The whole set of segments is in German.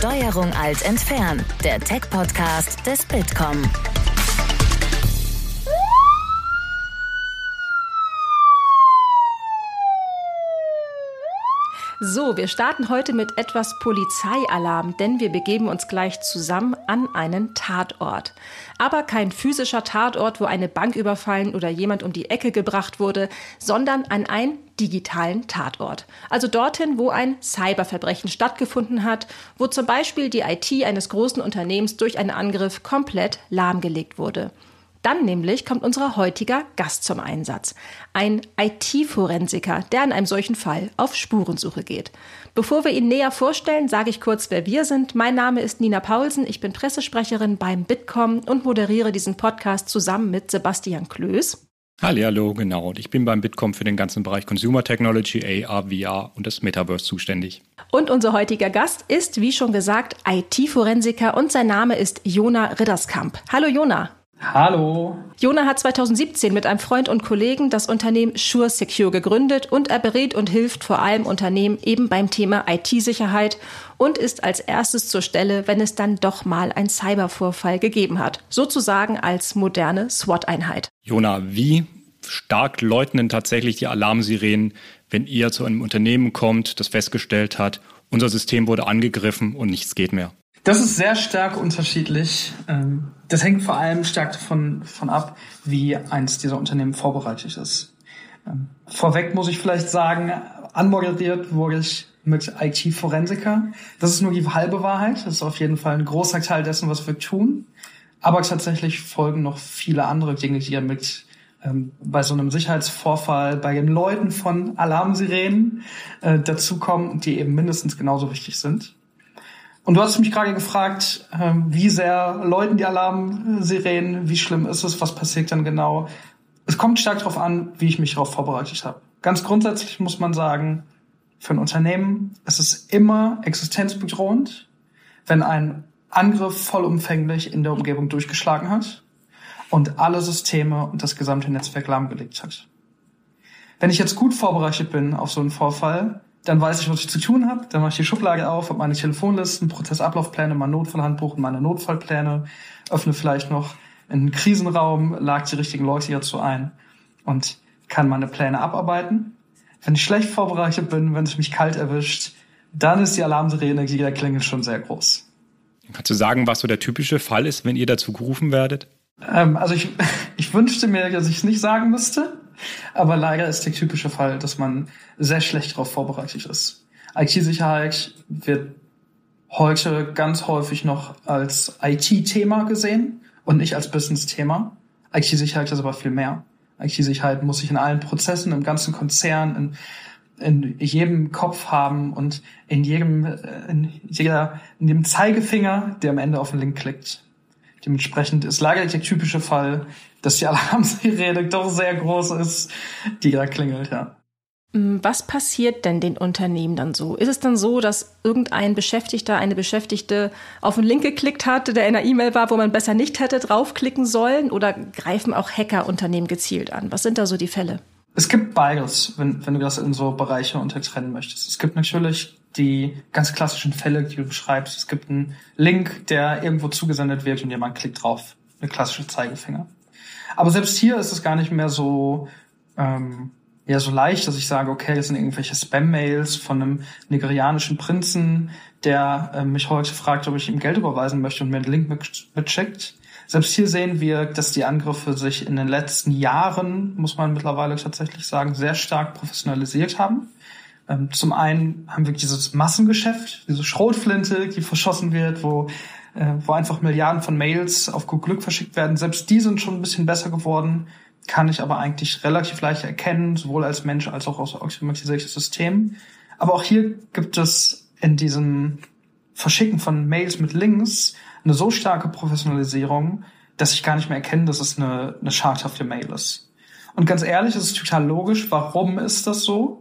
Steuerung Alt entfernen, der Tech-Podcast des Bitkom. So, wir starten heute mit etwas Polizeialarm, denn wir begeben uns gleich zusammen an einen Tatort. Aber kein physischer Tatort, wo eine Bank überfallen oder jemand um die Ecke gebracht wurde, sondern an einen digitalen Tatort. Also dorthin, wo ein Cyberverbrechen stattgefunden hat, wo zum Beispiel die IT eines großen Unternehmens durch einen Angriff komplett lahmgelegt wurde. Dann nämlich kommt unser heutiger Gast zum Einsatz. Ein IT-Forensiker, der in einem solchen Fall auf Spurensuche geht. Bevor wir ihn näher vorstellen, sage ich kurz, wer wir sind. Mein Name ist Nina Paulsen, ich bin Pressesprecherin beim Bitkom und moderiere diesen Podcast zusammen mit Sebastian Klöß. Hallo, genau. Und ich bin beim Bitkom für den ganzen Bereich Consumer Technology, AR, VR und das Metaverse zuständig. Und unser heutiger Gast ist, wie schon gesagt, IT-Forensiker und sein Name ist Jona Ridderskamp. Hallo Jona. Hallo. Jona hat 2017 mit einem Freund und Kollegen das Unternehmen SureSecure gegründet und er berät und hilft vor allem Unternehmen eben beim Thema IT-Sicherheit und ist als erstes zur Stelle, wenn es dann doch mal einen Cybervorfall gegeben hat. Sozusagen als moderne SWAT-Einheit. Jona, wie stark läuten denn tatsächlich die Alarmsirenen, wenn ihr zu einem Unternehmen kommt, das festgestellt hat, unser System wurde angegriffen und nichts geht mehr? Das ist sehr stark unterschiedlich. Das hängt vor allem stark davon ab, wie eins dieser Unternehmen vorbereitet ist. Vorweg muss ich vielleicht sagen, anmoderiert wurde ich mit IT-Forensiker. Das ist nur die halbe Wahrheit. Das ist auf jeden Fall ein großer Teil dessen, was wir tun. Aber tatsächlich folgen noch viele andere Dinge, die ja mit bei so einem Sicherheitsvorfall, bei den Leuten von Alarmsirenen dazukommen und die eben mindestens genauso wichtig sind. Und du hast mich gerade gefragt, wie sehr läuten die Alarmsirenen, wie schlimm ist es, was passiert dann genau? Es kommt stark darauf an, wie ich mich darauf vorbereitet habe. Ganz grundsätzlich muss man sagen, für ein Unternehmen ist es immer existenzbedrohend, wenn ein Angriff vollumfänglich in der Umgebung durchgeschlagen hat und alle Systeme und das gesamte Netzwerk lahmgelegt hat. Wenn ich jetzt gut vorbereitet bin auf so einen Vorfall, dann weiß ich, was ich zu tun habe. Dann mache ich die Schublade auf, habe meine Telefonlisten, Prozessablaufpläne, mein Notfallhandbuch und meine Notfallpläne, öffne vielleicht noch einen Krisenraum, lag die richtigen Leute hierzu ein und kann meine Pläne abarbeiten. Wenn ich schlecht vorbereitet bin, wenn es mich kalt erwischt, dann ist die Alarmsirene, die klingelt, schon sehr groß. Kannst du sagen, was so der typische Fall ist, wenn ihr dazu gerufen werdet? Also ich wünschte mir, dass ich es nicht sagen müsste. Aber leider ist der typische Fall, dass man sehr schlecht darauf vorbereitet ist. IT-Sicherheit wird heute ganz häufig noch als IT-Thema gesehen und nicht als Business-Thema. IT-Sicherheit ist aber viel mehr. IT-Sicherheit muss sich in allen Prozessen, im ganzen Konzern, in jedem Kopf haben und in jedem Zeigefinger, der am Ende auf den Link klickt. Dementsprechend ist leider der typische Fall, dass die Alarmsirene doch sehr groß ist, die da klingelt, ja. Was passiert denn den Unternehmen dann so? Ist es dann so, dass irgendein Beschäftigter, eine Beschäftigte auf einen Link geklickt hat, der in einer E-Mail war, wo man besser nicht hätte draufklicken sollen? Oder greifen auch Hacker Unternehmen gezielt an? Was sind da so die Fälle? Es gibt beides, wenn du das in so Bereiche untertrennen möchtest. Es gibt natürlich die ganz klassischen Fälle, die du beschreibst. Es gibt einen Link, der irgendwo zugesendet wird und jemand klickt drauf. Eine klassische Zeigefinger. Aber selbst hier ist es gar nicht mehr so so leicht, dass ich sage, okay, das sind irgendwelche Spam-Mails von einem nigerianischen Prinzen, der mich heute fragt, ob ich ihm Geld überweisen möchte und mir einen Link mitschickt. Selbst hier sehen wir, dass die Angriffe sich in den letzten Jahren, muss man mittlerweile tatsächlich sagen, sehr stark professionalisiert haben. Zum einen haben wir dieses Massengeschäft, diese Schrotflinte, die verschossen wird, wo einfach Milliarden von Mails auf gut Glück verschickt werden. Selbst die sind schon ein bisschen besser geworden, kann ich aber eigentlich relativ leicht erkennen, sowohl als Mensch als auch aus automatisiertem System. Aber auch hier gibt es in diesem Verschicken von Mails mit Links eine so starke Professionalisierung, dass ich gar nicht mehr erkenne, dass es eine schadhafte Mail ist. Und ganz ehrlich, es ist total logisch. Warum ist das so?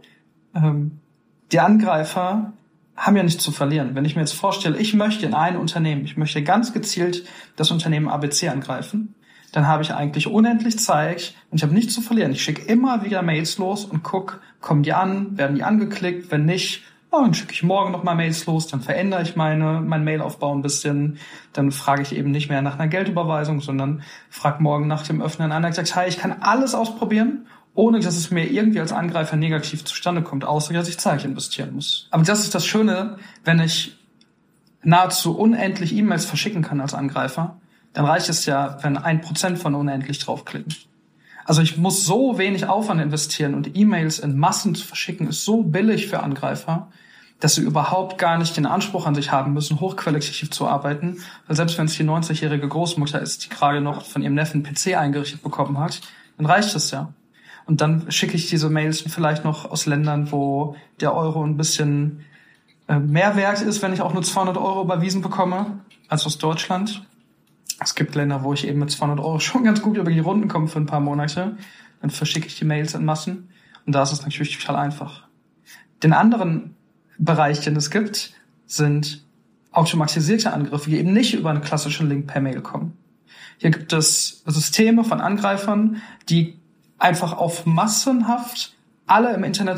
Die Angreifer haben ja nichts zu verlieren. Wenn ich mir jetzt vorstelle, ich möchte in ein Unternehmen, ich möchte ganz gezielt das Unternehmen ABC angreifen, dann habe ich eigentlich unendlich Zeit und ich habe nichts zu verlieren. Ich schicke immer wieder Mails los und gucke, kommen die an, werden die angeklickt, wenn nicht, dann schicke ich morgen noch mal Mails los, dann verändere ich mein Mailaufbau ein bisschen, dann frage ich eben nicht mehr nach einer Geldüberweisung, sondern frage morgen nach dem Öffnen an. Er sagt, hey, ich kann alles ausprobieren, ohne dass es mir irgendwie als Angreifer negativ zustande kommt, außer dass ich Zeit investieren muss. Aber das ist das Schöne, wenn ich nahezu unendlich E-Mails verschicken kann als Angreifer, dann reicht es ja, wenn 1% von unendlich draufklicken. Also ich muss so wenig Aufwand investieren und E-Mails in Massen zu verschicken, ist so billig für Angreifer, dass sie überhaupt gar nicht den Anspruch an sich haben müssen, hochqualitativ zu arbeiten. Weil selbst wenn es die 90-jährige Großmutter ist, die gerade noch von ihrem Neffen einen PC eingerichtet bekommen hat, dann reicht es ja. Und dann schicke ich diese Mails vielleicht noch aus Ländern, wo der Euro ein bisschen mehr wert ist, wenn ich auch nur 200 € überwiesen bekomme, als aus Deutschland. Es gibt Länder, wo ich eben mit 200 € schon ganz gut über die Runden komme für ein paar Monate. Dann verschicke ich die Mails in Massen. Und da ist es natürlich total einfach. Den anderen Bereich, den es gibt, sind automatisierte Angriffe, die eben nicht über einen klassischen Link per Mail kommen. Hier gibt es Systeme von Angreifern, die einfach auf massenhaft alle im Internet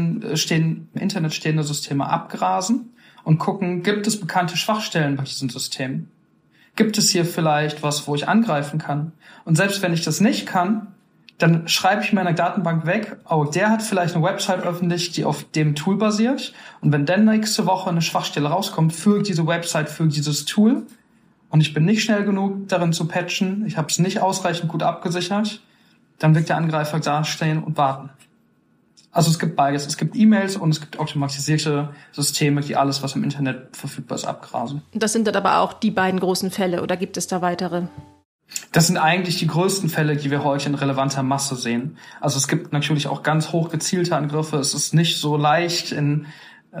stehende Systeme abgrasen und gucken, gibt es bekannte Schwachstellen bei diesen Systemen? Gibt es hier vielleicht was, wo ich angreifen kann? Und selbst wenn ich das nicht kann, dann schreibe ich meiner Datenbank weg, oh, der hat vielleicht eine Website öffentlich, die auf dem Tool basiert. Und wenn dann nächste Woche eine Schwachstelle rauskommt, fügt diese Website, fügt dieses Tool. Und ich bin nicht schnell genug darin zu patchen, ich habe es nicht ausreichend gut abgesichert, dann wird der Angreifer da stehen und warten. Also es gibt beides. Es gibt E-Mails und es gibt automatisierte Systeme, die alles, was im Internet verfügbar ist, abgrasen. Das sind dann aber auch die beiden großen Fälle, oder gibt es da weitere? Das sind eigentlich die größten Fälle, die wir heute in relevanter Masse sehen. Also es gibt natürlich auch ganz hoch gezielte Angriffe. Es ist nicht so leicht in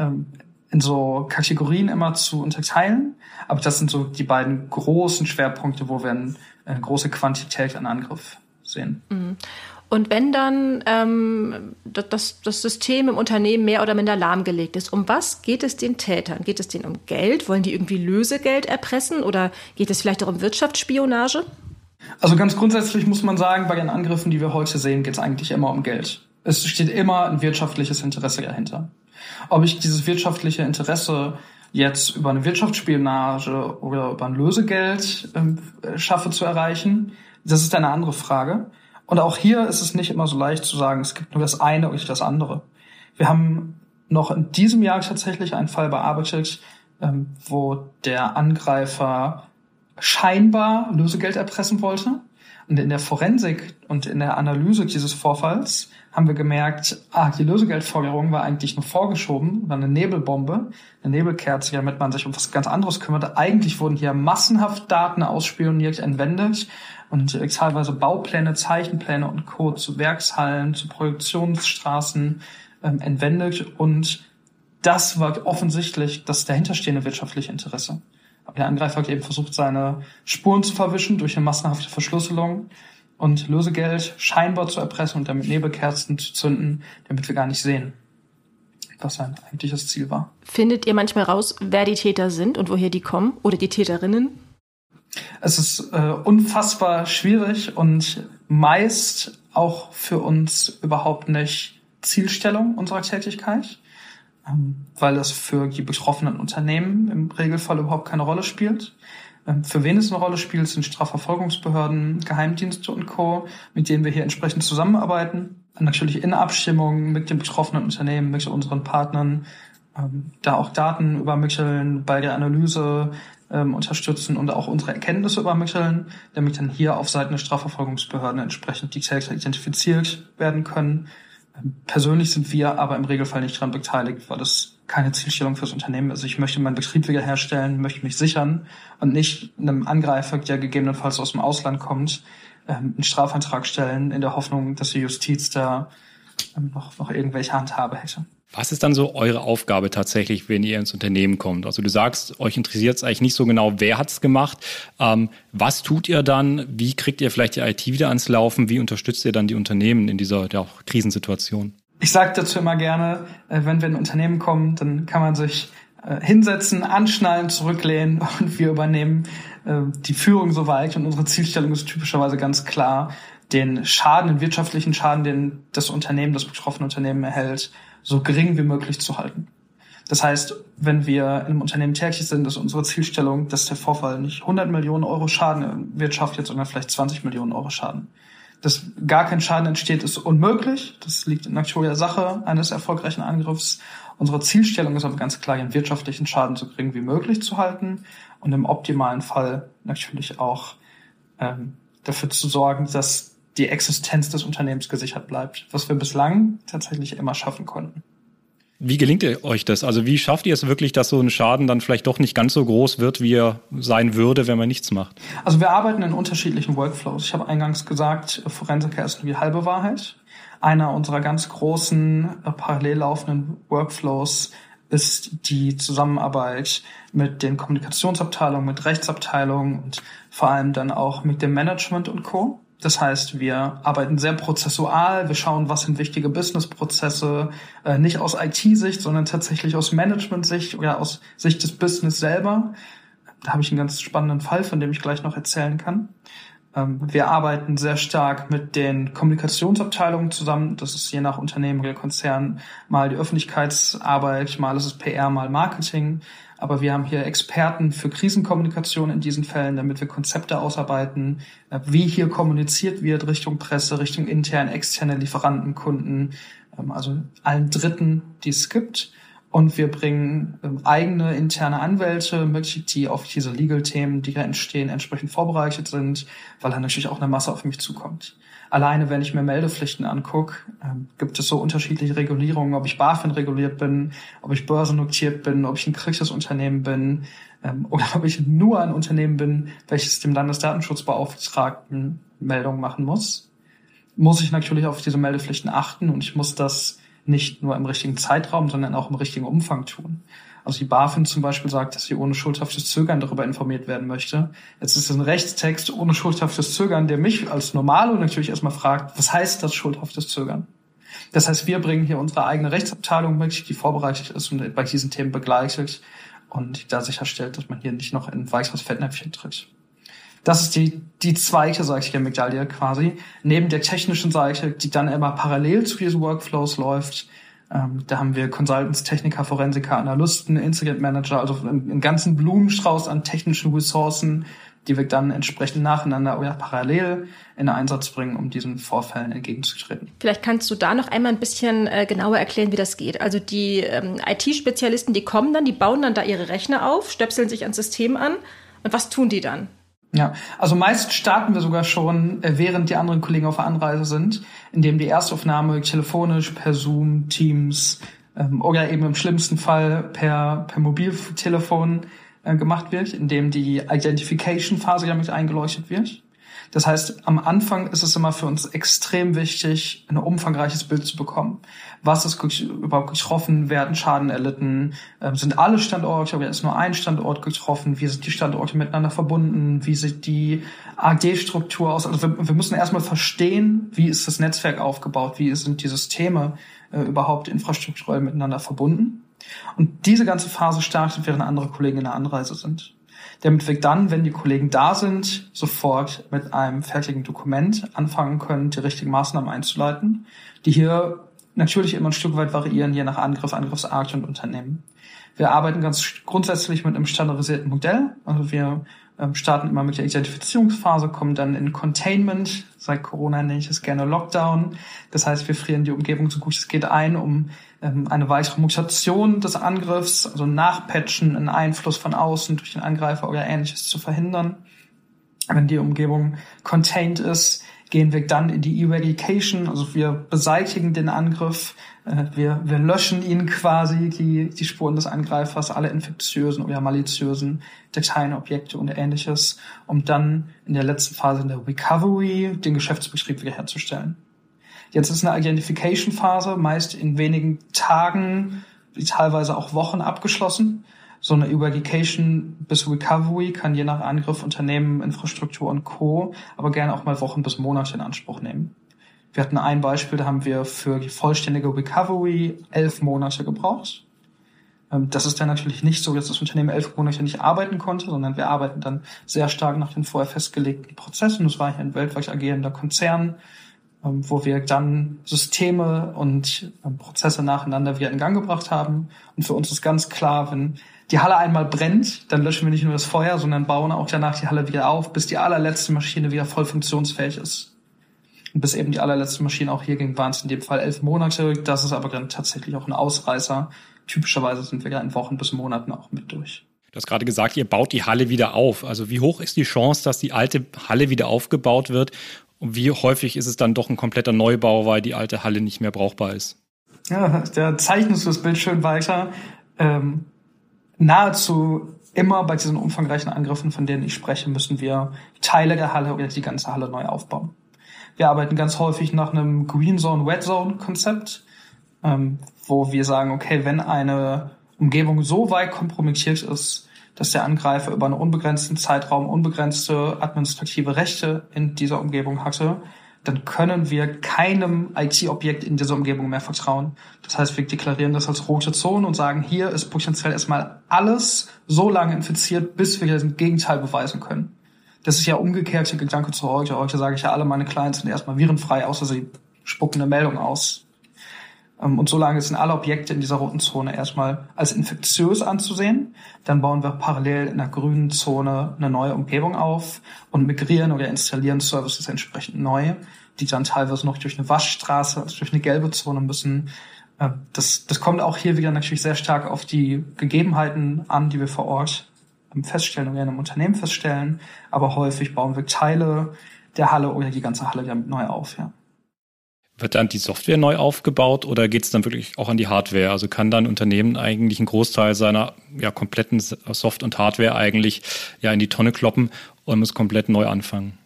so Kategorien immer zu unterteilen. Aber das sind so die beiden großen Schwerpunkte, wo wir eine große Quantität an Angriff sehen. Mhm. Und wenn dann das System im Unternehmen mehr oder minder lahmgelegt ist, um was geht es den Tätern? Geht es denen um Geld? Wollen die irgendwie Lösegeld erpressen? Oder geht es vielleicht auch um Wirtschaftsspionage? Also ganz grundsätzlich muss man sagen, bei den Angriffen, die wir heute sehen, geht es eigentlich immer um Geld. Es steht immer ein wirtschaftliches Interesse dahinter. Ob ich dieses wirtschaftliche Interesse jetzt über eine Wirtschaftsspionage oder über ein Lösegeld schaffe zu erreichen, das ist eine andere Frage. Und auch hier ist es nicht immer so leicht zu sagen, es gibt nur das eine oder das andere. Wir haben noch in diesem Jahr tatsächlich einen Fall bearbeitet, wo der Angreifer scheinbar Lösegeld erpressen wollte. Und in der Forensik und in der Analyse dieses Vorfalls haben wir gemerkt, die Lösegeldforderung war eigentlich nur vorgeschoben, war eine Nebelbombe, eine Nebelkerze, damit man sich um was ganz anderes kümmerte. Eigentlich wurden hier massenhaft Daten ausspioniert, entwendet und teilweise Baupläne, Zeichenpläne und Co. zu Werkshallen, zu Produktionsstraßen entwendet. Und das war offensichtlich das dahinterstehende wirtschaftliche Interesse. Aber der Angreifer hat eben versucht, seine Spuren zu verwischen durch eine massenhafte Verschlüsselung und Lösegeld scheinbar zu erpressen und damit Nebelkerzen zu zünden, damit wir gar nicht sehen, was sein eigentliches Ziel war. Findet ihr manchmal raus, wer die Täter sind und woher die kommen oder die Täterinnen? Es ist unfassbar schwierig und meist auch für uns überhaupt nicht Zielstellung unserer Tätigkeit, weil es für die betroffenen Unternehmen im Regelfall überhaupt keine Rolle spielt. Für wen es eine Rolle spielt, sind Strafverfolgungsbehörden, Geheimdienste und Co., mit denen wir hier entsprechend zusammenarbeiten. Natürlich in Abstimmung mit den betroffenen Unternehmen, mit unseren Partnern, da auch Daten übermitteln, bei der Analyse unterstützen und auch unsere Erkenntnisse übermitteln, damit dann hier auf Seiten der Strafverfolgungsbehörden entsprechend die Täter identifiziert werden können. Persönlich sind wir aber im Regelfall nicht daran beteiligt, weil das keine Zielstellung fürs Unternehmen ist. Ich möchte meinen Betrieb wiederherstellen, möchte mich sichern und nicht einem Angreifer, der gegebenenfalls aus dem Ausland kommt, einen Strafantrag stellen, in der Hoffnung, dass die Justiz da noch irgendwelche Handhabe hätte. Was ist dann so eure Aufgabe tatsächlich, wenn ihr ins Unternehmen kommt? Also du sagst, euch interessiert es eigentlich nicht so genau, wer hat's gemacht. Was tut ihr dann? Wie kriegt ihr vielleicht die IT wieder ans Laufen? Wie unterstützt ihr dann die Unternehmen in dieser auch Krisensituation? Ich sage dazu immer gerne, wenn wir in ein Unternehmen kommen, dann kann man sich hinsetzen, anschnallen, zurücklehnen und wir übernehmen die Führung soweit. Und unsere Zielstellung ist typischerweise ganz klar, den Schaden, den wirtschaftlichen Schaden, den das betroffene Unternehmen erhält, so gering wie möglich zu halten. Das heißt, wenn wir in einem Unternehmen tätig sind, ist unsere Zielstellung, dass der Vorfall nicht 100 Millionen Euro Schaden wirtschaftet, sondern vielleicht 20 Millionen Euro Schaden. Dass gar kein Schaden entsteht, ist unmöglich. Das liegt in Natur der Sache eines erfolgreichen Angriffs. Unsere Zielstellung ist aber ganz klar, den wirtschaftlichen Schaden so gering wie möglich zu halten und im optimalen Fall natürlich auch dafür zu sorgen, dass die Existenz des Unternehmens gesichert bleibt, was wir bislang tatsächlich immer schaffen konnten. Wie gelingt euch das? Also wie schafft ihr es wirklich, dass so ein Schaden dann vielleicht doch nicht ganz so groß wird, wie er sein würde, wenn man nichts macht? Also wir arbeiten in unterschiedlichen Workflows. Ich habe eingangs gesagt, Forensiker ist nur die halbe Wahrheit. Einer unserer ganz großen parallel laufenden Workflows ist die Zusammenarbeit mit den Kommunikationsabteilungen, mit Rechtsabteilungen und vor allem dann auch mit dem Management und Co. Das heißt, wir arbeiten sehr prozessual, wir schauen, was sind wichtige Businessprozesse, nicht aus IT-Sicht, sondern tatsächlich aus Management-Sicht oder aus Sicht des Business selber. Da habe ich einen ganz spannenden Fall, von dem ich gleich noch erzählen kann. Wir arbeiten sehr stark mit den Kommunikationsabteilungen zusammen. Das ist je nach Unternehmen oder Konzern mal die Öffentlichkeitsarbeit, mal ist es PR, mal Marketing. Aber wir haben hier Experten für Krisenkommunikation in diesen Fällen, damit wir Konzepte ausarbeiten, wie hier kommuniziert wird Richtung Presse, Richtung interne, externe Lieferanten, Kunden, also allen Dritten, die es gibt. Und wir bringen eigene interne Anwälte mit, die auf diese Legal-Themen, die da entstehen, entsprechend vorbereitet sind, weil da natürlich auch eine Masse auf mich zukommt. Alleine, wenn ich mir Meldepflichten angucke, gibt es so unterschiedliche Regulierungen, ob ich BaFin reguliert bin, ob ich börsennotiert bin, ob ich ein kritisches Unternehmen bin oder ob ich nur ein Unternehmen bin, welches dem Landesdatenschutzbeauftragten Meldungen machen muss ich natürlich auf diese Meldepflichten achten und ich muss das nicht nur im richtigen Zeitraum, sondern auch im richtigen Umfang tun. Also die BaFin zum Beispiel sagt, dass sie ohne schuldhaftes Zögern darüber informiert werden möchte. Jetzt ist es ein Rechtstext ohne schuldhaftes Zögern, der mich als Normalo natürlich erstmal fragt, was heißt das schuldhaftes Zögern? Das heißt, wir bringen hier unsere eigene Rechtsabteilung mit, die vorbereitet ist und bei diesen Themen begleitet und da sicherstellt, dass man hier nicht noch in ein weiteres Fettnäpfchen tritt. Das ist die zweite Seite der Medaille quasi. Neben der technischen Seite, die dann immer parallel zu diesen Workflows läuft, da haben wir Consultants, Techniker, Forensiker, Analysten, Incident Manager, also einen ganzen Blumenstrauß an technischen Ressourcen, die wir dann entsprechend nacheinander oder parallel in Einsatz bringen, um diesen Vorfällen entgegenzutreten. Vielleicht kannst du da noch einmal ein bisschen genauer erklären, wie das geht. Also die IT-Spezialisten, die kommen dann, die bauen dann da ihre Rechner auf, stöpseln sich ans System an. Und was tun die dann? Ja, also meist starten wir sogar schon, während die anderen Kollegen auf der Anreise sind, indem die Erstaufnahme telefonisch, per Zoom, Teams oder eben im schlimmsten Fall per Mobiltelefon gemacht wird, indem die Identification-Phase damit eingeleuchtet wird. Das heißt, am Anfang ist es immer für uns extrem wichtig, ein umfangreiches Bild zu bekommen. Was ist überhaupt getroffen? Werden Schaden erlitten? Sind alle Standorte oder ist nur ein Standort getroffen? Wie sind die Standorte miteinander verbunden? Wie sieht die AD-Struktur aus? Also wir müssen erstmal verstehen, wie ist das Netzwerk aufgebaut? Wie sind die Systeme überhaupt infrastrukturell miteinander verbunden? Und diese ganze Phase startet, während andere Kollegen in der Anreise sind. Damit wir dann, wenn die Kollegen da sind, sofort mit einem fertigen Dokument anfangen können, die richtigen Maßnahmen einzuleiten, die hier natürlich immer ein Stück weit variieren, je nach Angriff, Angriffsart und Unternehmen. Wir arbeiten ganz grundsätzlich mit einem standardisierten Modell. Also wir starten immer mit der Identifizierungsphase, kommen dann in Containment. Seit Corona nenne ich es gerne Lockdown. Das heißt, wir frieren die Umgebung so gut es geht ein, um eine weitere Mutation des Angriffs, also Nachpatchen, einen Einfluss von außen durch den Angreifer oder Ähnliches zu verhindern. Wenn die Umgebung contained ist, gehen wir dann in die Eradication, also wir beseitigen den Angriff, wir löschen ihn quasi, die Spuren des Angreifers, alle infektiösen oder maliziösen Dateien, Objekte und Ähnliches, um dann in der letzten Phase in der Recovery den Geschäftsbetrieb wiederherzustellen. Jetzt ist eine Identification-Phase meist in wenigen Tagen, teilweise auch Wochen abgeschlossen. So eine Eradication bis Recovery kann je nach Angriff, Unternehmen, Infrastruktur und Co., aber gerne auch mal Wochen bis Monate in Anspruch nehmen. Wir hatten ein Beispiel, da haben wir für die vollständige Recovery 11 Monate gebraucht. Das ist dann natürlich nicht so, dass das Unternehmen 11 Monate nicht arbeiten konnte, sondern wir arbeiten dann sehr stark nach den vorher festgelegten Prozessen. Das war hier ein weltweit agierender Konzern. wo wir dann Systeme und Prozesse nacheinander wieder in Gang gebracht haben. Und für uns ist ganz klar, wenn die Halle einmal brennt, dann löschen wir nicht nur das Feuer, sondern bauen auch danach die Halle wieder auf, bis die allerletzte Maschine wieder voll funktionsfähig ist. Und bis eben die allerletzte Maschine, auch hier waren es in dem Fall 11 Monate. Das ist aber dann tatsächlich auch ein Ausreißer. Typischerweise sind wir ja in Wochen bis Monaten auch mit durch. Du hast gerade gesagt, ihr baut die Halle wieder auf. Also wie hoch ist die Chance, dass die alte Halle wieder aufgebaut wird? Und wie häufig ist es dann doch ein kompletter Neubau, weil die alte Halle nicht mehr brauchbar ist? Ja, da zeichnest du das Bild schön weiter. Nahezu immer bei diesen umfangreichen Angriffen, von denen ich spreche, müssen wir Teile der Halle oder die ganze Halle neu aufbauen. Wir arbeiten ganz häufig nach einem Green Zone, Red Zone Konzept, wo wir sagen, okay, wenn eine Umgebung so weit kompromittiert ist, dass der Angreifer über einen unbegrenzten Zeitraum unbegrenzte administrative Rechte in dieser Umgebung hatte, dann können wir keinem IT-Objekt in dieser Umgebung mehr vertrauen. Das heißt, wir deklarieren das als rote Zone und sagen, hier ist potenziell erstmal alles so lange infiziert, bis wir das Gegenteil beweisen können. Das ist ja umgekehrte Gedanke zu heute. Heute sage ich ja, alle meine Clients sind erstmal virenfrei, außer sie spucken eine Meldung aus. Und solange sind alle Objekte in dieser roten Zone erstmal als infektiös anzusehen. Dann bauen wir parallel in der grünen Zone eine neue Umgebung auf und migrieren oder installieren Services entsprechend neu, die dann teilweise noch durch eine Waschstraße, also durch eine gelbe Zone müssen. Das kommt auch hier wieder natürlich sehr stark auf die Gegebenheiten an, die wir vor Ort feststellen oder in einem Unternehmen feststellen. Aber häufig bauen wir Teile der Halle oder die ganze Halle wieder neu auf, ja. Wird dann die Software neu aufgebaut oder geht es dann wirklich auch an die Hardware? Also kann dann ein Unternehmen eigentlich einen Großteil seiner kompletten Soft- und Hardware eigentlich in die Tonne kloppen und muss komplett neu anfangen?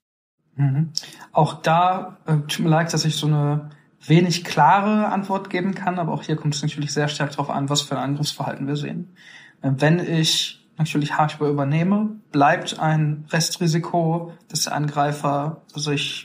Mhm. Auch da tut mir leid, dass ich so eine wenig klare Antwort geben kann, aber auch hier kommt es natürlich sehr stark darauf an, was für ein Angriffsverhalten wir sehen. Wenn ich natürlich Hardware übernehme, bleibt ein Restrisiko, dass der Angreifer sich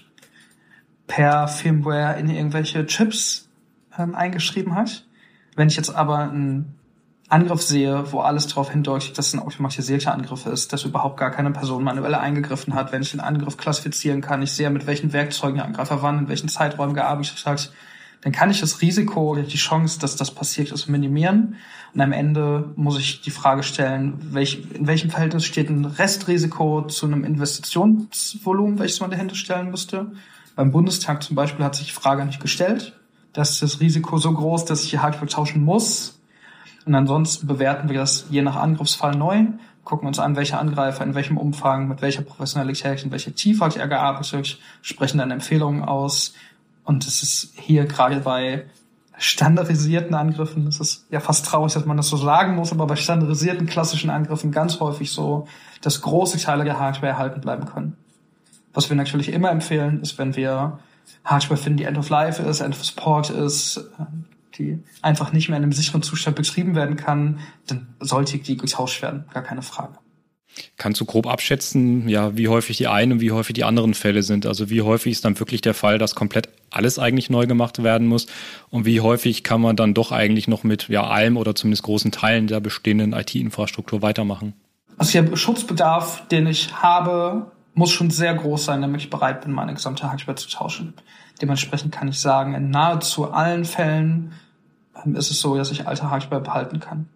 per Firmware in irgendwelche Chips eingeschrieben hat. Wenn ich jetzt aber einen Angriff sehe, wo alles darauf hindeutet, dass es ein automatisierter Angriff ist, dass überhaupt gar keine Person manuell eingegriffen hat, wenn ich den Angriff klassifizieren kann, ich sehe, mit welchen Werkzeugen der Angreifer wann, in welchen Zeiträumen gearbeitet hat, dann kann ich das Risiko oder die Chance, dass das passiert ist, minimieren. Und am Ende muss ich die Frage stellen, in welchem Verhältnis steht ein Restrisiko zu einem Investitionsvolumen, welches man dahinter stellen müsste. Beim Bundestag zum Beispiel hat sich die Frage nicht gestellt. Da ist das Risiko so groß, dass ich die Hardware tauschen muss. Und ansonsten bewerten wir das je nach Angriffsfall neu, gucken uns an, welcher Angreifer, in welchem Umfang, mit welcher Professionalität, in welcher Tiefe hat er gearbeitet, sprechen dann Empfehlungen aus. Und es ist hier gerade bei standardisierten Angriffen, das ist ja fast traurig, dass man das so sagen muss, aber bei standardisierten klassischen Angriffen ganz häufig so, dass große Teile der Hardware erhalten bleiben können. Was wir natürlich immer empfehlen, ist, wenn wir Hardware finden, die End of Life ist, End of Support ist, die einfach nicht mehr in einem sicheren Zustand betrieben werden kann, dann sollte die getauscht werden, gar keine Frage. Kannst du grob abschätzen, wie häufig die einen und wie häufig die anderen Fälle sind? Also wie häufig ist dann wirklich der Fall, dass komplett alles eigentlich neu gemacht werden muss? Und wie häufig kann man dann doch eigentlich noch mit allem oder zumindest großen Teilen der bestehenden IT-Infrastruktur weitermachen? Also der Schutzbedarf, den ich habe, muss schon sehr groß sein, damit ich bereit bin, meine gesamte Hardware zu tauschen. Dementsprechend kann ich sagen, in nahezu allen Fällen ist es so, dass ich alte Hardware behalten kann.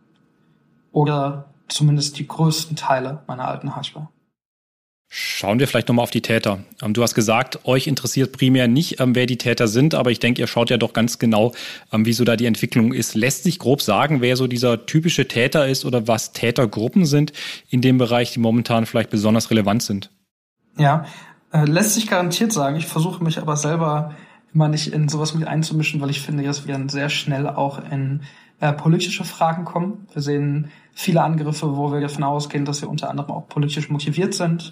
Oder zumindest die größten Teile meiner alten Hardware. Schauen wir vielleicht nochmal auf die Täter. Du hast gesagt, euch interessiert primär nicht, wer die Täter sind, aber ich denke, ihr schaut ja doch ganz genau, wie so da die Entwicklung ist. Lässt sich grob sagen, wer so dieser typische Täter ist oder was Tätergruppen sind in dem Bereich, die momentan vielleicht besonders relevant sind? Ja, lässt sich garantiert sagen. Ich versuche mich aber selber immer nicht in sowas mit einzumischen, weil ich finde, dass wir dann sehr schnell auch in politische Fragen kommen. Wir sehen viele Angriffe, wo wir davon ausgehen, dass sie unter anderem auch politisch motiviert sind.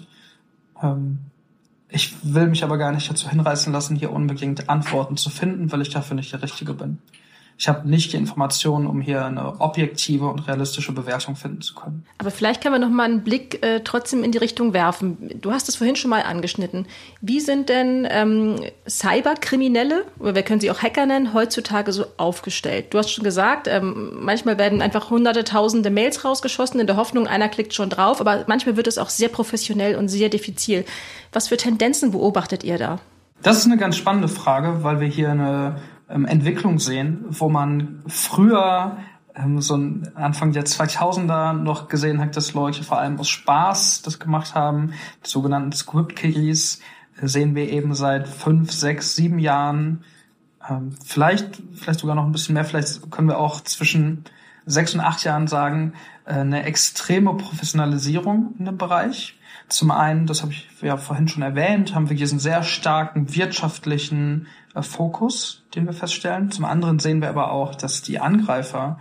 Ich will mich aber gar nicht dazu hinreißen lassen, hier unbedingt Antworten zu finden, weil ich dafür nicht der Richtige bin. Ich habe nicht die Informationen, um hier eine objektive und realistische Bewertung finden zu können. Aber vielleicht können wir noch mal einen Blick trotzdem in die Richtung werfen. Du hast es vorhin schon mal angeschnitten. Wie sind denn Cyberkriminelle, oder wir können sie auch Hacker nennen, heutzutage so aufgestellt? Du hast schon gesagt, manchmal werden einfach hunderte, tausende Mails rausgeschossen in der Hoffnung, einer klickt schon drauf, aber manchmal wird es auch sehr professionell und sehr diffizil. Was für Tendenzen beobachtet ihr da? Das ist eine ganz spannende Frage, weil wir hier eine Entwicklung sehen, wo man früher so Anfang der 2000er noch gesehen hat, dass Leute vor allem aus Spaß das gemacht haben. Die sogenannten Script-Kiddies sehen wir eben seit 5, 6, 7 Jahren. Vielleicht sogar noch ein bisschen mehr. Vielleicht können wir auch zwischen 6 und 8 Jahren sagen, eine extreme Professionalisierung in dem Bereich. Zum einen, das habe ich ja vorhin schon erwähnt, haben wir diesen sehr starken wirtschaftlichen Fokus, den wir feststellen. Zum anderen sehen wir aber auch, dass die Angreifer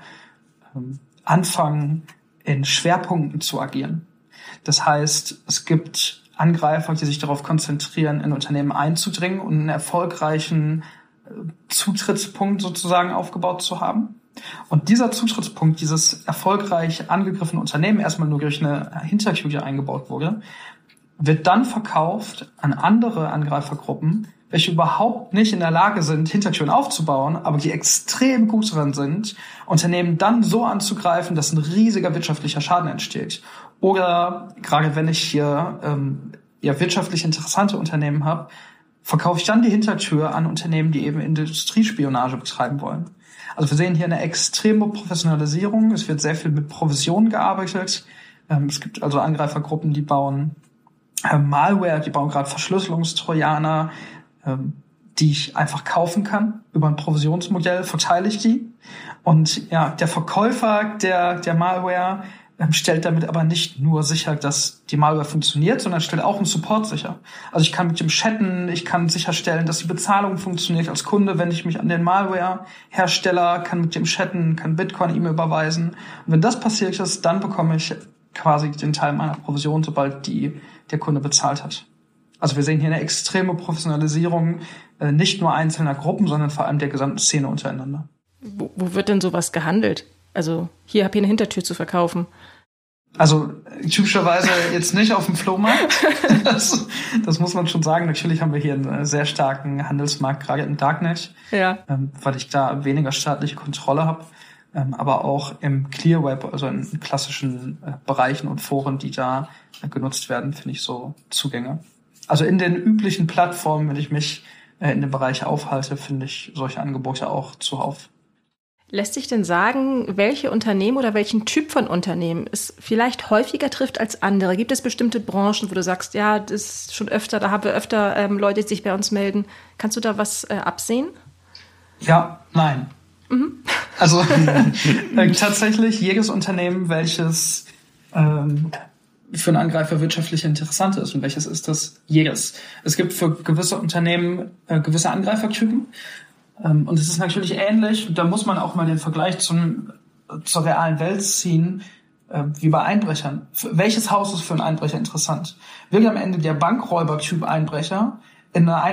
anfangen, in Schwerpunkten zu agieren. Das heißt, es gibt Angreifer, die sich darauf konzentrieren, in Unternehmen einzudringen und einen erfolgreichen Zutrittspunkt sozusagen aufgebaut zu haben. Und dieser Zutrittspunkt, dieses erfolgreich angegriffene Unternehmen, erstmal nur durch eine Hintertür, die eingebaut wurde, wird dann verkauft an andere Angreifergruppen, welche überhaupt nicht in der Lage sind, Hintertüren aufzubauen, aber die extrem gut daran sind, Unternehmen dann so anzugreifen, dass ein riesiger wirtschaftlicher Schaden entsteht. Oder gerade wenn ich hier wirtschaftlich interessante Unternehmen habe, verkaufe ich dann die Hintertür an Unternehmen, die eben Industriespionage betreiben wollen. Also wir sehen hier eine extreme Professionalisierung. Es wird sehr viel mit Provisionen gearbeitet. Es gibt also Angreifergruppen, die bauen Malware, die bauen gerade Verschlüsselungstrojaner, die ich einfach kaufen kann. Über ein Provisionsmodell verteile ich die. Und ja, der Verkäufer der Malware stellt damit aber nicht nur sicher, dass die Malware funktioniert, sondern stellt auch einen Support sicher. Also ich kann mit dem chatten, ich kann sicherstellen, dass die Bezahlung funktioniert als Kunde, wenn ich mich an den Malware-Hersteller kann mit dem chatten, kann Bitcoin ihm überweisen. Und wenn das passiert ist, dann bekomme ich quasi den Teil meiner Provision, sobald der Kunde bezahlt hat. Also wir sehen hier eine extreme Professionalisierung, nicht nur einzelner Gruppen, sondern vor allem der gesamten Szene untereinander. Wo wird denn sowas gehandelt? Also hier habe ich eine Hintertür zu verkaufen. Also typischerweise jetzt nicht auf dem Flohmarkt. Das muss man schon sagen. Natürlich haben wir hier einen sehr starken Handelsmarkt, gerade im Darknet, weil ich da weniger staatliche Kontrolle habe. Aber auch im Clear Web, also in klassischen Bereichen und Foren, die da genutzt werden, finde ich so Zugänge. Also in den üblichen Plattformen, wenn ich mich in dem Bereich aufhalte, finde ich solche Angebote auch zuhauf. Lässt sich denn sagen, welche Unternehmen oder welchen Typ von Unternehmen es vielleicht häufiger trifft als andere? Gibt es bestimmte Branchen, wo du sagst, ja, das ist schon öfter, da haben wir öfter Leute, die sich bei uns melden. Kannst du da was absehen? Ja, nein. Also tatsächlich jedes Unternehmen, welches für einen Angreifer wirtschaftlich interessant ist. Und welches ist das? Jedes. Es gibt für gewisse Unternehmen gewisse Angreifertypen. Und es ist natürlich ähnlich, da muss man auch mal den Vergleich zur realen Welt ziehen, wie bei Einbrechern. Welches Haus ist für einen Einbrecher interessant? Will am Ende der Bankräuber-Typ Einbrecher in eine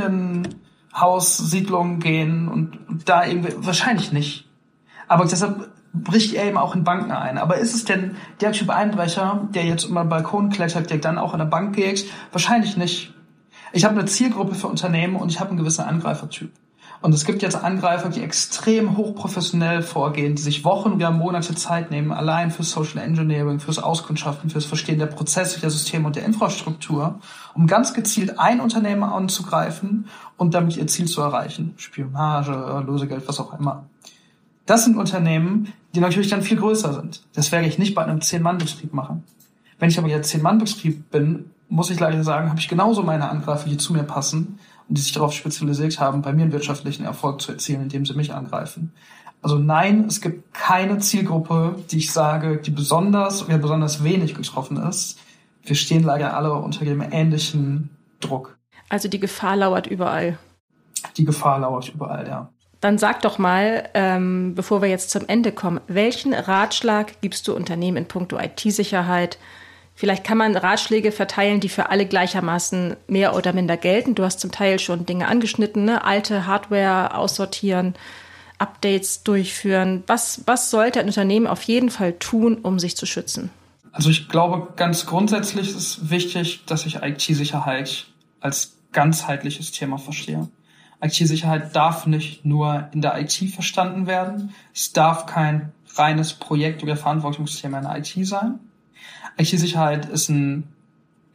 Einfamilienhaussiedlung gehen und da irgendwie, wahrscheinlich nicht. Aber deshalb bricht er eben auch in Banken ein. Aber ist es denn der Typ Einbrecher, der jetzt über den Balkon klettert, der dann auch an der Bank geht? Wahrscheinlich nicht. Ich habe eine Zielgruppe für Unternehmen und ich habe einen gewissen Angreifertyp. Und es gibt jetzt Angreifer, die extrem hochprofessionell vorgehen, die sich Wochen oder Monate Zeit nehmen, allein fürs Social Engineering, fürs Auskundschaften, fürs Verstehen der Prozesse, der Systeme und der Infrastruktur, um ganz gezielt ein Unternehmen anzugreifen und damit ihr Ziel zu erreichen. Spionage, Lösegeld, was auch immer. Das sind Unternehmen, die natürlich dann viel größer sind. Das werde ich nicht bei einem 10-Mann-Betrieb machen. Wenn ich aber jetzt 10-Mann-Betrieb bin, muss ich leider sagen, habe ich genauso meine Angreifer, die zu mir passen und die sich darauf spezialisiert haben, bei mir einen wirtschaftlichen Erfolg zu erzielen, indem sie mich angreifen. Also nein, es gibt keine Zielgruppe, die ich sage, die besonders oder besonders wenig getroffen ist. Wir stehen leider alle unter dem ähnlichen Druck. Also die Gefahr lauert überall. Die Gefahr lauert überall, ja. Dann sag doch mal, bevor wir jetzt zum Ende kommen, welchen Ratschlag gibst du Unternehmen in puncto IT-Sicherheit? Vielleicht kann man Ratschläge verteilen, die für alle gleichermaßen mehr oder minder gelten. Du hast zum Teil schon Dinge angeschnitten, ne? Alte Hardware aussortieren, Updates durchführen. Was sollte ein Unternehmen auf jeden Fall tun, um sich zu schützen? Also ich glaube, ganz grundsätzlich ist es wichtig, dass ich IT-Sicherheit als ganzheitliches Thema verstehe. IT-Sicherheit darf nicht nur in der IT verstanden werden. Es darf kein reines Projekt- oder Verantwortungsthema in der IT sein. IT-Sicherheit ist ein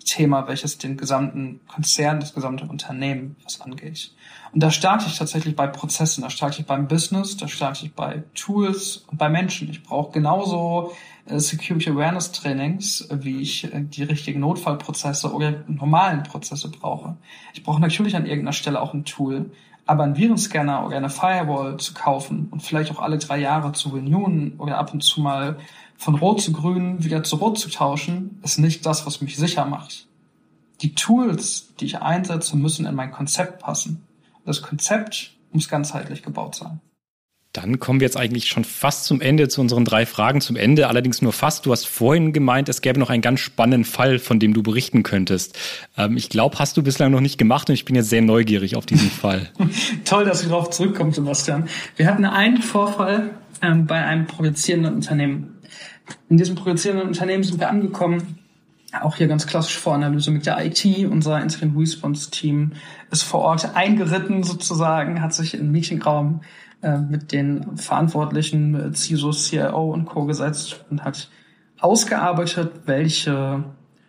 Thema, welches den gesamten Konzern, das gesamte Unternehmen was angeht. Und da starte ich tatsächlich bei Prozessen, da starte ich beim Business, da starte ich bei Tools und bei Menschen. Ich brauche genauso Security Awareness Trainings, wie ich die richtigen Notfallprozesse oder normalen Prozesse brauche. Ich brauche natürlich an irgendeiner Stelle auch ein Tool, aber einen Virenscanner oder eine Firewall zu kaufen und vielleicht auch alle 3 Jahre zu renewen oder ab und zu mal von Rot zu Grün wieder zu Rot zu tauschen, ist nicht das, was mich sicher macht. Die Tools, die ich einsetze, müssen in mein Konzept passen. Das Konzept muss ganzheitlich gebaut sein. Dann kommen wir jetzt eigentlich schon fast zum Ende, zu unseren 3 Fragen zum Ende, allerdings nur fast. Du hast vorhin gemeint, es gäbe noch einen ganz spannenden Fall, von dem du berichten könntest. Ich glaube, hast du bislang noch nicht gemacht und ich bin jetzt sehr neugierig auf diesen Fall. Toll, dass du darauf zurückkommst, Sebastian. Wir hatten einen Vorfall bei einem produzierenden Unternehmen. In diesem produzierenden Unternehmen sind wir angekommen, auch hier ganz klassisch Voranalyse mit der IT. Unser Incident Response Team ist vor Ort eingeritten sozusagen, hat sich im Meetingraum mit den Verantwortlichen, CISO, CIO und Co. gesetzt und hat ausgearbeitet, welche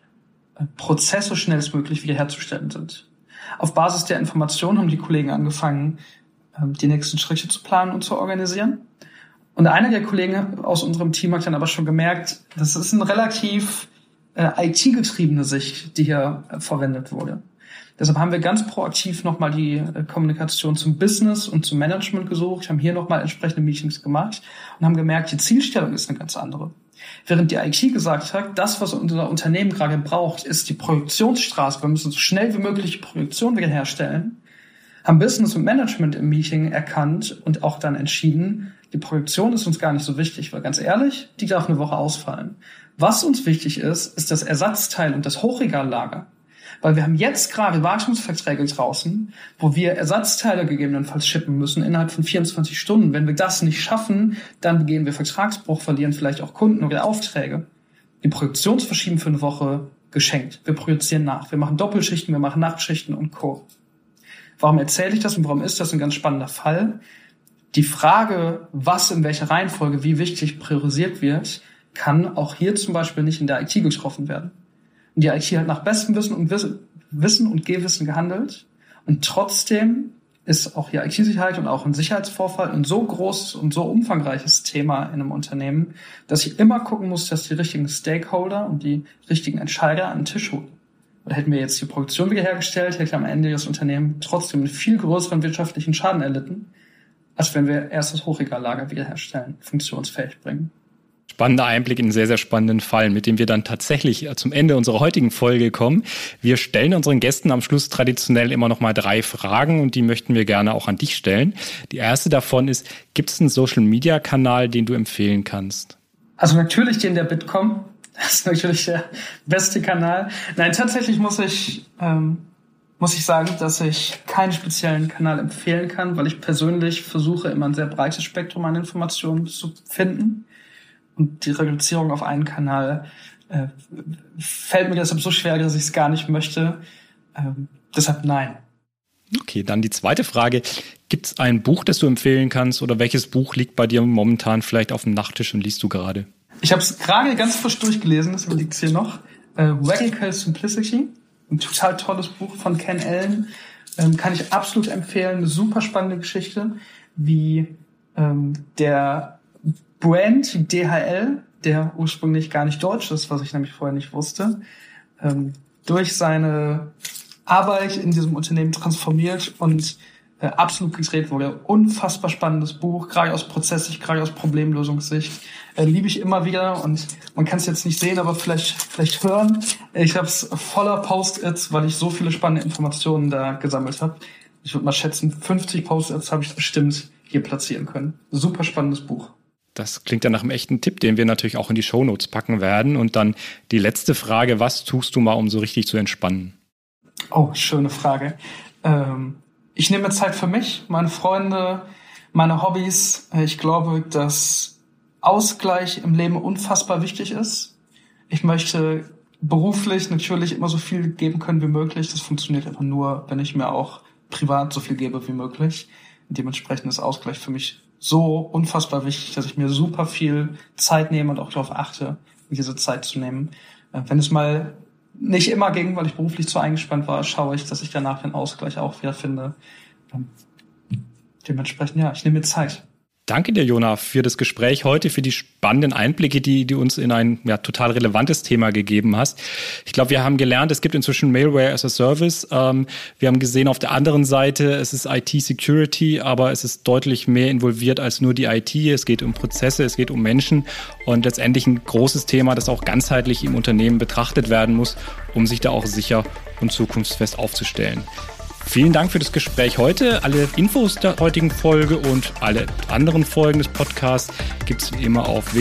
Prozesse schnellstmöglich wiederherzustellen sind. Auf Basis der Informationen haben die Kollegen angefangen, die nächsten Schritte zu planen und zu organisieren. Und einer der Kollegen aus unserem Team hat dann aber schon gemerkt, das ist eine relativ IT-getriebene Sicht, die hier verwendet wurde. Deshalb haben wir ganz proaktiv nochmal die Kommunikation zum Business und zum Management gesucht, haben hier nochmal entsprechende Meetings gemacht und haben gemerkt, die Zielstellung ist eine ganz andere. Während die IT gesagt hat, das, was unser Unternehmen gerade braucht, ist die Produktionsstraße, wir müssen so schnell wie möglich die Produktion wiederherstellen, haben Business und Management im Meeting erkannt und auch dann entschieden, die Produktion ist uns gar nicht so wichtig, weil ganz ehrlich, die darf eine Woche ausfallen. Was uns wichtig ist, ist das Ersatzteil und das Hochregallager. Weil wir haben jetzt gerade Wartungsverträge draußen, wo wir Ersatzteile gegebenenfalls shippen müssen innerhalb von 24 Stunden. Wenn wir das nicht schaffen, dann begehen wir Vertragsbruch, verlieren vielleicht auch Kunden oder Aufträge. Die Produktionsverschieben für eine Woche geschenkt. Wir produzieren nach. Wir machen Doppelschichten, wir machen Nachtschichten und Co. Warum erzähle ich das und warum ist das ein ganz spannender Fall? Die Frage, was in welcher Reihenfolge wie wichtig priorisiert wird, kann auch hier zum Beispiel nicht in der IT getroffen werden. Und die IT hat nach bestem Wissen und Gewissen gehandelt. Und trotzdem ist auch hier IT-Sicherheit und auch ein Sicherheitsvorfall ein so großes und so umfangreiches Thema in einem Unternehmen, dass ich immer gucken muss, dass die richtigen Stakeholder und die richtigen Entscheider an den Tisch holen. Weil hätten wir jetzt die Produktion wiederhergestellt, hätte am Ende das Unternehmen trotzdem einen viel größeren wirtschaftlichen Schaden erlitten, als wenn wir erst das Hochregallager wiederherstellen, funktionsfähig bringen. Spannender Einblick in einen sehr, sehr spannenden Fall, mit dem wir dann tatsächlich zum Ende unserer heutigen Folge kommen. Wir stellen unseren Gästen am Schluss traditionell immer noch mal 3 Fragen und die möchten wir gerne auch an dich stellen. Die erste davon ist, gibt es einen Social-Media-Kanal, den du empfehlen kannst? Also natürlich den der Bitkom. Das ist natürlich der beste Kanal. Nein, tatsächlich muss ich sagen, dass ich keinen speziellen Kanal empfehlen kann, weil ich persönlich versuche, immer ein sehr breites Spektrum an Informationen zu finden. Und die Reduzierung auf einen Kanal fällt mir deshalb so schwer, dass ich es gar nicht möchte. Deshalb nein. Okay, dann die zweite Frage. Gibt es ein Buch, das du empfehlen kannst oder welches Buch liegt bei dir momentan vielleicht auf dem Nachttisch und liest du gerade? Ich habe es gerade ganz frisch durchgelesen, deswegen liegt es hier noch. Radical Simplicity, ein total tolles Buch von Ken Allen. Kann ich absolut empfehlen. Eine super spannende Geschichte, wie der Brand DHL, der ursprünglich gar nicht deutsch ist, was ich nämlich vorher nicht wusste, durch seine Arbeit in diesem Unternehmen transformiert und absolut gedreht wurde. Unfassbar spannendes Buch, gerade aus Prozesssicht, gerade aus Problemlösungssicht. Liebe ich immer wieder und man kann es jetzt nicht sehen, aber vielleicht hören. Ich habe es voller Post-its, weil ich so viele spannende Informationen da gesammelt habe. Ich würde mal schätzen, 50 Post-its habe ich bestimmt hier platzieren können. Super spannendes Buch. Das klingt ja nach einem echten Tipp, den wir natürlich auch in die Shownotes packen werden. Und dann die letzte Frage, was tust du mal, um so richtig zu entspannen? Oh, schöne Frage. Ich nehme Zeit für mich, meine Freunde, meine Hobbys. Ich glaube, dass Ausgleich im Leben unfassbar wichtig ist. Ich möchte beruflich natürlich immer so viel geben können wie möglich. Das funktioniert einfach nur, wenn ich mir auch privat so viel gebe wie möglich. Dementsprechend ist Ausgleich für mich so unfassbar wichtig, dass ich mir super viel Zeit nehme und auch darauf achte, diese Zeit zu nehmen. Wenn es mal nicht immer ging, weil ich beruflich zu eingespannt war, schaue ich, dass ich danach den Ausgleich auch wieder finde. Dementsprechend, ja, ich nehme mir Zeit. Danke dir, Jona, für das Gespräch heute, für die spannenden Einblicke, die du uns in ein total relevantes Thema gegeben hast. Ich glaube, wir haben gelernt, es gibt inzwischen Malware as a Service. Wir haben gesehen, auf der anderen Seite, es ist IT-Security, aber es ist deutlich mehr involviert als nur die IT. Es geht um Prozesse, es geht um Menschen und letztendlich ein großes Thema, das auch ganzheitlich im Unternehmen betrachtet werden muss, um sich da auch sicher und zukunftsfest aufzustellen. Vielen Dank für das Gespräch heute. Alle Infos der heutigen Folge und alle anderen Folgen des Podcasts gibt es wie immer auf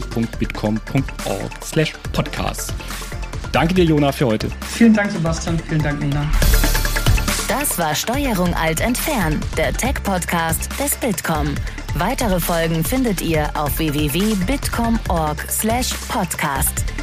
www.bitkom.org/podcast. Danke dir, Jona, für heute. Vielen Dank, Sebastian. Vielen Dank, Nina. Das war Steuerung Alt entfernen, der Tech-Podcast des Bitkom. Weitere Folgen findet ihr auf www.bitkom.org/podcast.